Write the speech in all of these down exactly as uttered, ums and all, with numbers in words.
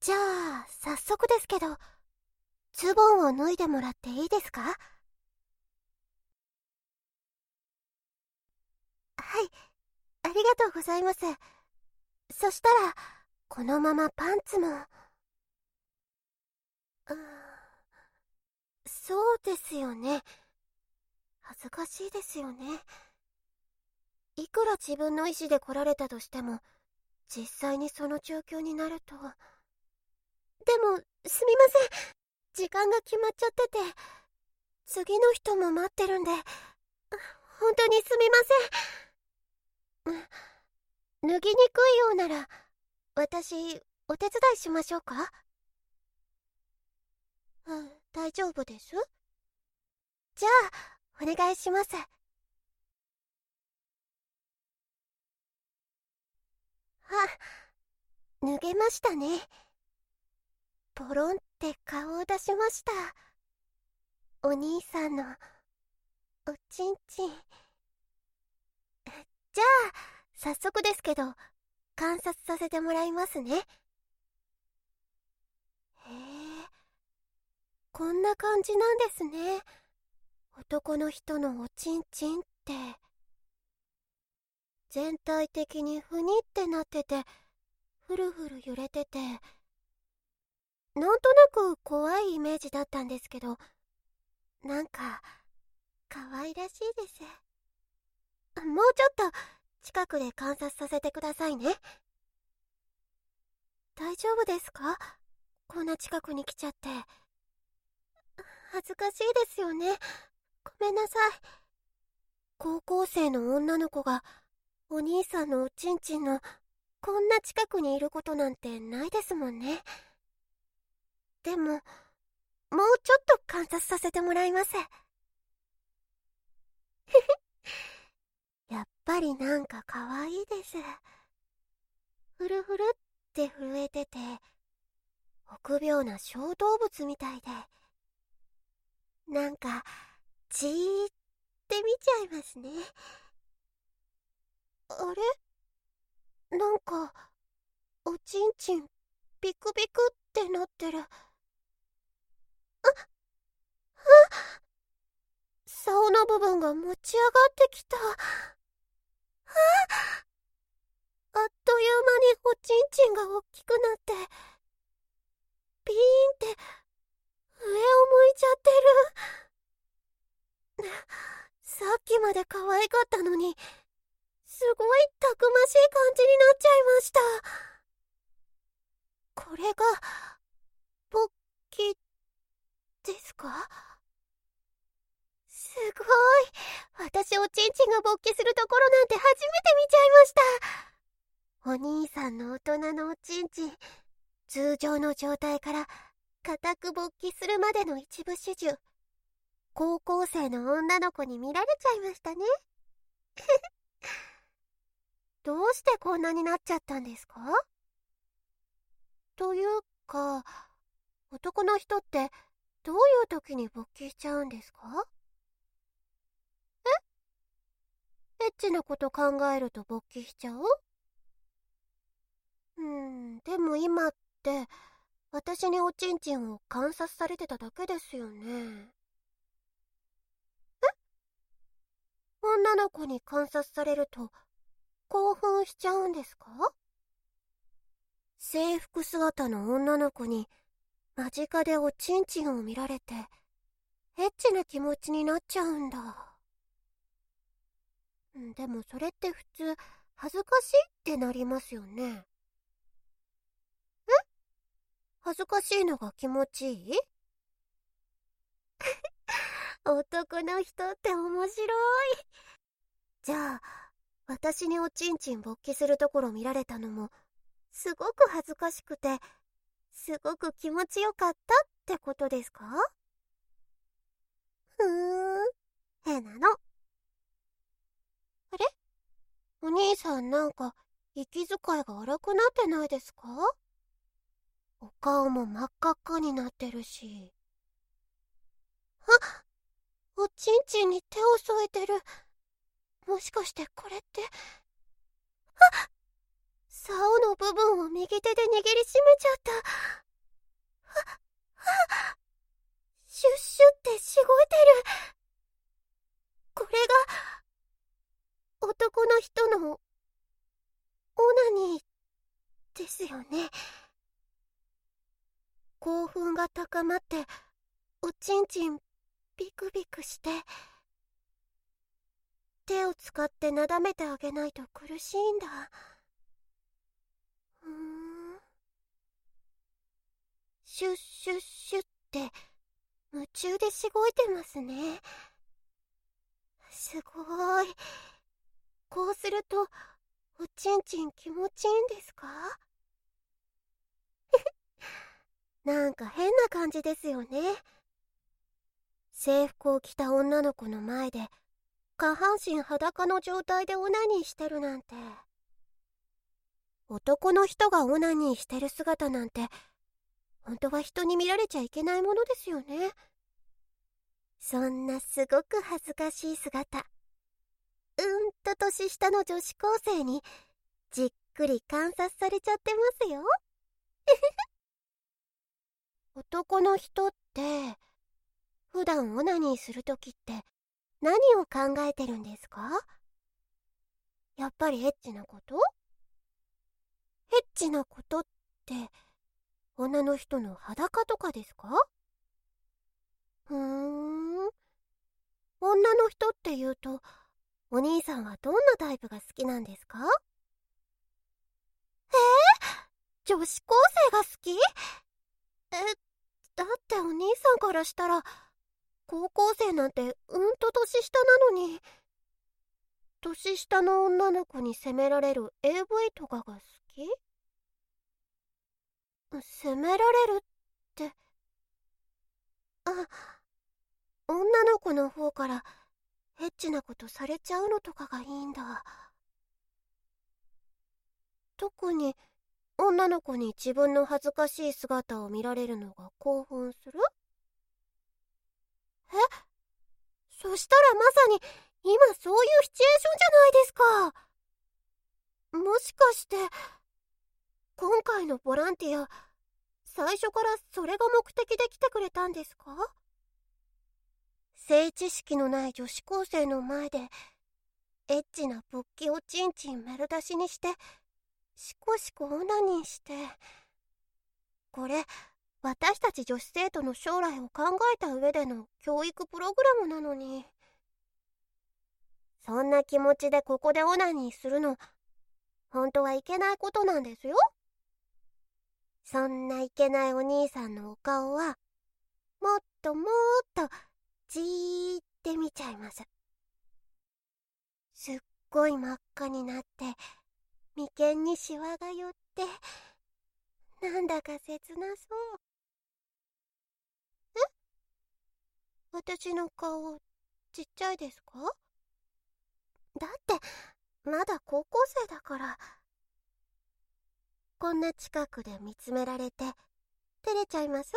じゃあ、早速ですけど、ズボンを脱いでもらっていいですか？はい、ありがとうございます。そしたら、このままパンツも。うーん、そうですよね。恥ずかしいですよね。いくら自分の意思で来られたとしても、実際にその状況になると。でも、すみません。時間が決まっちゃってて、次の人も待ってるんで、本当にすみません。うん、脱ぎにくいようなら、私、お手伝いしましょうか？うん、大丈夫です。じゃあ、お願いします。あ、脱げましたね。ポロンって顔を出しました。お兄さんの、おちんちん。じゃあ、早速ですけど、観察させてもらいますね。へえ、こんな感じなんですね。男の人のおちんちんって。全体的にふにってなってて、ふるふる揺れてて、なんとなく怖いイメージだったんですけど、なんか、可愛らしいです。もうちょっと近くで観察させてくださいね。大丈夫ですか？こんな近くに来ちゃって。恥ずかしいですよね。ごめんなさい。高校生の女の子がお兄さんのおちんちんのこんな近くにいることなんてないですもんね。でも、もうちょっと観察させてもらいます。やっぱりなんか可愛いです。ふるふるって震えてて、臆病な小動物みたいで、なんか、じーって見ちゃいますね。あれ、なんか、おちんちん、ビクビクってなってる。あ、あ、竿の部分が持ち上がってきた。あ、あっという間におちんちんが大きくなって、ピーンって上を向いちゃってる。さっきまで可愛かったのに、すごいたくましい感じになっちゃいました。これが、勃起、ですか？すごい。私おちんちんが勃起するところなんて初めて見ちゃいました。お兄さんの大人のおちんちん、通常の状態から固く勃起するまでの一部始終、高校生の女の子に見られちゃいましたね。どうしてこんなになっちゃったんですか？というか、男の人ってどういう時に勃起しちゃうんですか？エッチなこと考えると勃起しちゃう？うん、でも今って私におちんちんを観察されてただけですよね。女の子に観察されると興奮しちゃうんですか？制服姿の女の子に間近でおちんちんを見られてエッチな気持ちになっちゃうんだ。うん、でもそれって普通恥ずかしいってなりますよね。恥ずかしいのが気持ちいい？男の人って面白い。じゃあ、私におちんちん勃起するところ見られたのも、すごく恥ずかしくて、すごく気持ちよかったってことですか？ふーん、変なの。あれ、お兄さんなんか、息遣いが荒くなってないですか？お顔も真っ赤っかになってるし。あ、おちんちんに手を添えてる。もしかしてこれって、 竿の部分を右手で握りしめちゃった。はっ、はっ、シュッシュってしごいてる。これが男の人のオナニーですよね。興奮が高まっておちんちんビクビクして、手を使ってなだめてあげないと苦しいんだ。ふーん。シュッシュッシュッって夢中でしごいてますね。すごい。こうするとおちんちん気持ちいいんですか？なんか変な感じですよね。制服を着た女の子の前で下半身裸の状態でオナニーしてるなんて。男の人がオナニーしてる姿なんて本当は人に見られちゃいけないものですよね。そんなすごく恥ずかしい姿、うんと年下の女子高生にじっくり観察されちゃってますよ。男の人って普段オナニーするときって何を考えてるんですか？やっぱりエッチなこと？エッチなことって女の人の裸とかですか？ふーん。女の人って言うと、お兄さんはどんなタイプが好きなんですか？えー、女子高生が好き？え、だってお兄さんからしたら高校生なんてうんと年下なのに、年下の女の子に責められる エーブイ とかが好き？責められるって、あ、女の子の方からエッチなことされちゃうのとかがいいんだ。特に女の子に自分の恥ずかしい姿を見られるのが興奮する？え、そしたらまさに今そういうシチュエーションじゃないですか。もしかして今回のボランティア、最初からそれが目的で来てくれたんですか？性知識のない女子高生の前でエッチな勃起をチンチン丸出しにしてシコシコオナニーして、これ私たち女子生徒の将来を考えた上での教育プログラムなのに、そんな気持ちでここでオナニーするの本当はいけないことなんですよ。そんないけないお兄さんのお顔はもっともっとじーって見ちゃいます。すっごい真っ赤になって眉間にシワが寄って、なんだか切なそう。え、私の顔ちっちゃいですか？だってまだ高校生だから。こんな近くで見つめられて照れちゃいます？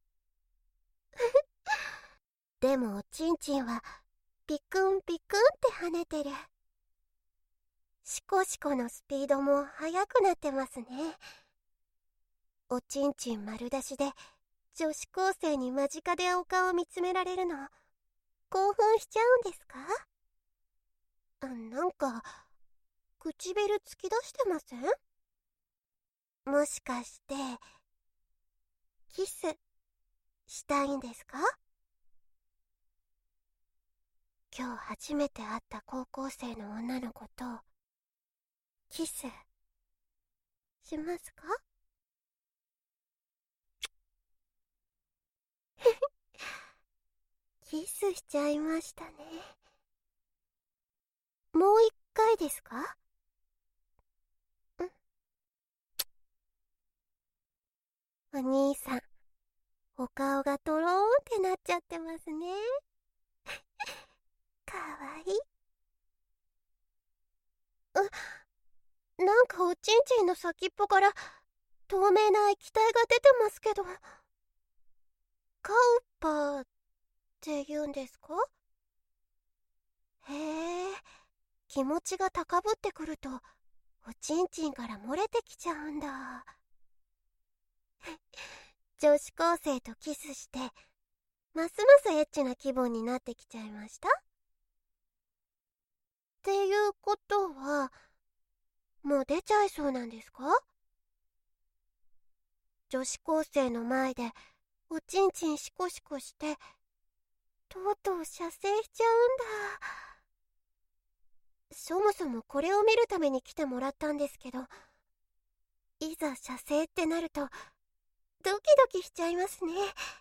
でもおちんちんはピクンピクンって跳ねてる。シコシコのスピードも速くなってますね。おちんちん丸出しで女子高生に間近でお顔見つめられるの興奮しちゃうんですか？あ、なんか唇突き出してません？もしかしてキスしたいんですか？今日初めて会った高校生の女の子とキスしますか？キスしちゃいましたね。もう一回ですか？ん、お兄さん、お顔がトローンってなっちゃってますね。かわいい。う、なんかおちんちんの先っぽから透明な液体が出てますけど、カウパーって言うんですか？へえ、気持ちが高ぶってくるとおちんちんから漏れてきちゃうんだ。女子高生とキスしてますますエッチな気分になってきちゃいました。っていうことはもう出ちゃいそうなんですか？女子高生の前でおちんちんシコシコしてとうとう射精しちゃうんだ。そもそもこれを見るために来てもらったんですけど、いざ射精ってなるとドキドキしちゃいますね。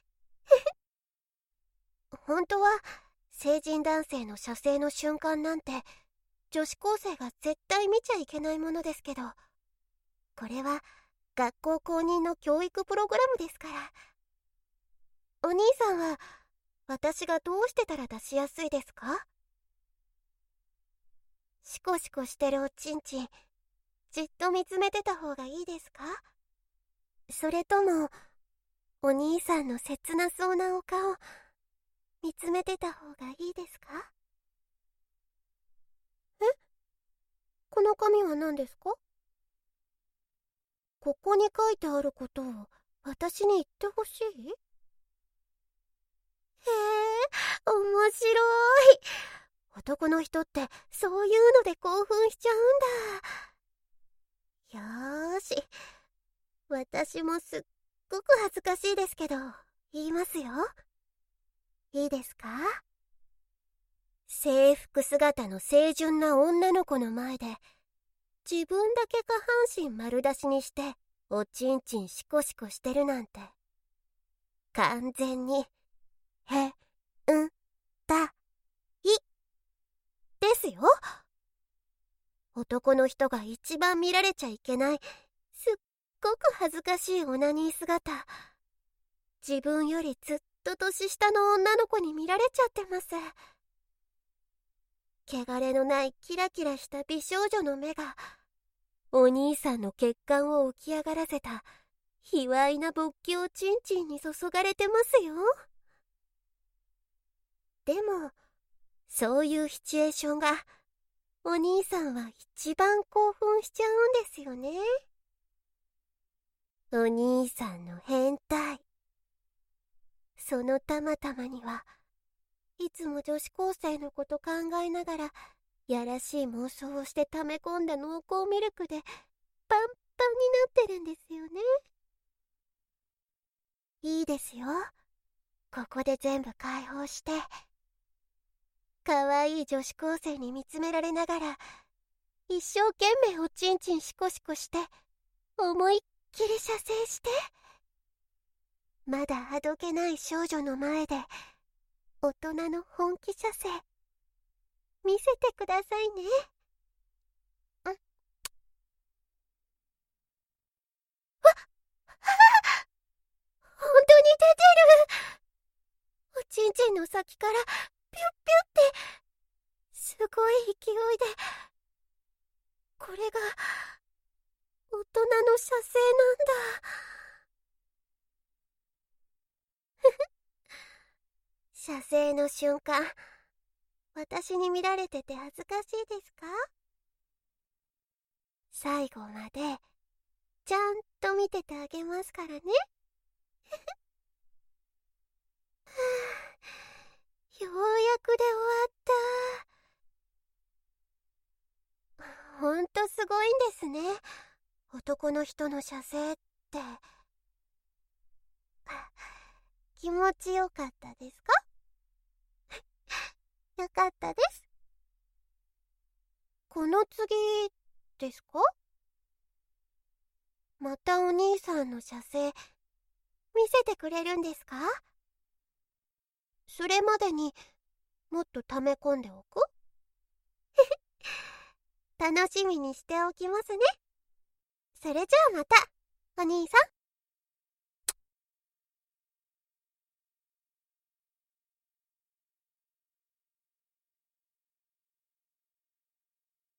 本当は成人男性の射精の瞬間なんて女子高生が絶対見ちゃいけないものですけど、これは学校公認の教育プログラムですから。お兄さんは私がどうしてたら出しやすいですか？シコシコしてるおちんちんじっと見つめてた方がいいですか？それともお兄さんの切なそうなお顔見つめてた方がいいですか？え？この紙は何ですか？ここに書いてあることを私に言ってほしい？へえ、面白い。男の人ってそういうので興奮しちゃうんだ。よーし、私もすっごく恥ずかしいですけど言いますよ。いいですか？制服姿の清純な女の子の前で自分だけ下半身丸出しにしておちんちんシコシコしてるなんて完全にへんたいですよ。男の人が一番見られちゃいけないすっごく恥ずかしいオナニー姿、自分よりずっと年下の女の子に見られちゃってます。汚れのないキラキラした美少女の目がお兄さんの血管を浮き上がらせた卑猥な勃起おちんちんに注がれてますよ。でもそういうシチュエーションがお兄さんは一番興奮しちゃうんですよね。お兄さんの変態、そのたまたまにはいつも女子高生のこと考えながらやらしい妄想をして溜め込んだ濃厚ミルクでパンパンになってるんですよね。いいですよ、ここで全部解放して可愛い女子高生に見つめられながら一生懸命おちんちんシコシコして思いっきり射精して、まだあどけない少女の前で大人の本気射精見せてくださいね。うん。わっ本当に出てる。おちんちんの先からピュッピュッってすごい勢いで、これが大人の射精なんだ。射精の瞬間、私に見られてて恥ずかしいですか？最後までちゃんと見ててあげますからね。ようやくで終わった。ほんとすごいんですね、男の人の射精って。気持ちよかったですか？よかったです。この次ですか？またお兄さんの射精見せてくれるんですか？それまでにもっと溜め込んでおく？楽しみにしておきますね。それじゃあまたお兄さん。